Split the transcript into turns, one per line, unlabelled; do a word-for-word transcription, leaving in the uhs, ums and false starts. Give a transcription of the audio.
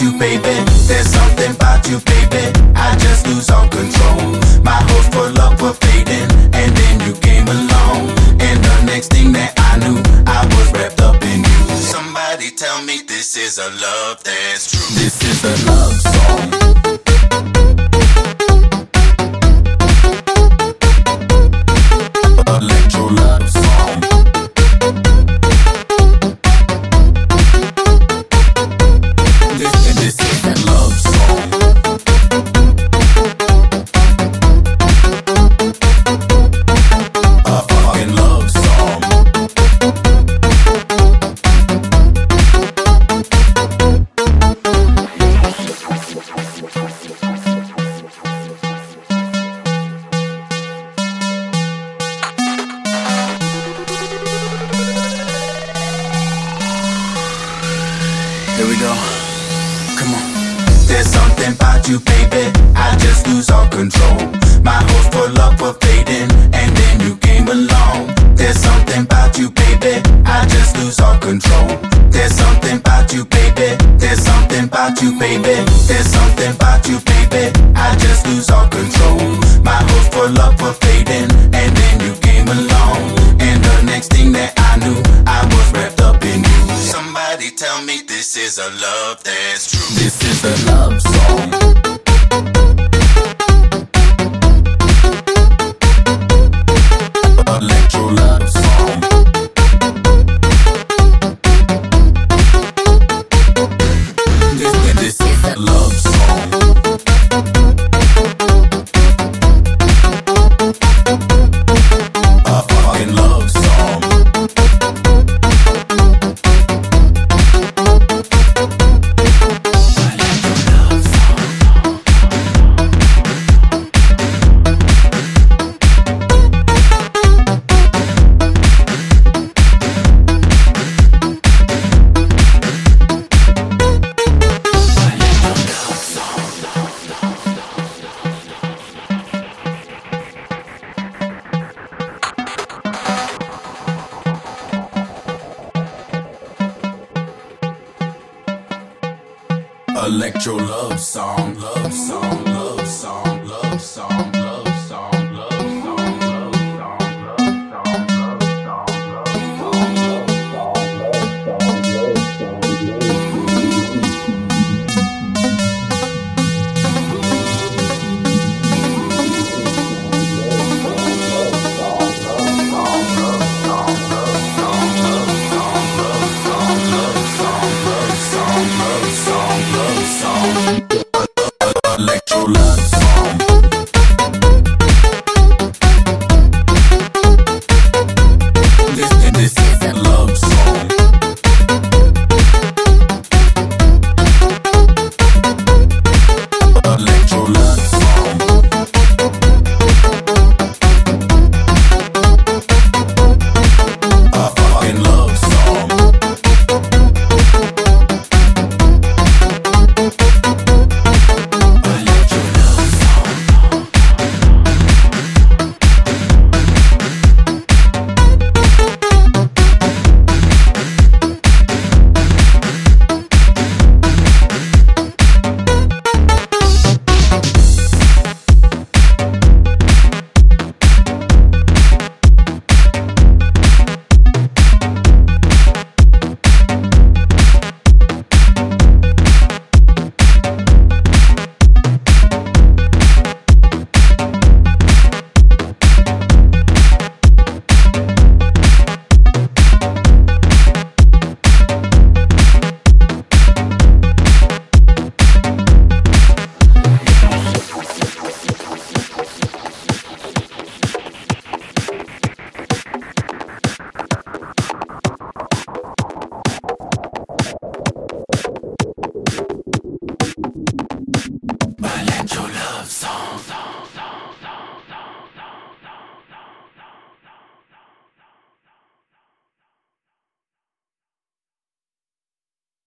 you, baby. There's something about you, baby. I just lose all control. My hopes for love were fading, and then you came along. And the next thing that I knew, I was wrapped up in you. Somebody tell me this is a love that's true. This is a love song. Electro love song. This, this is a love song. A fucking love song. Here we go. Come on. There's something about you, baby. I just lose all control. My hopes for love were fading, and then you came along. There's something about you, baby. I just lose all control. There's something about you, baby. There's something about you, baby. There's something about you, baby. I just lose all control. My hopes for love were fading, and then you came along. And the next thing that I knew, I was wrapped up in you. Somebody tell me this is a love that's true. This is a love song. Electro love song. This, this is a love song. A fucking love song. Electro love song, love song, love song, love song, love song, love song, love song, love song, love song, love song, love song. Electro love.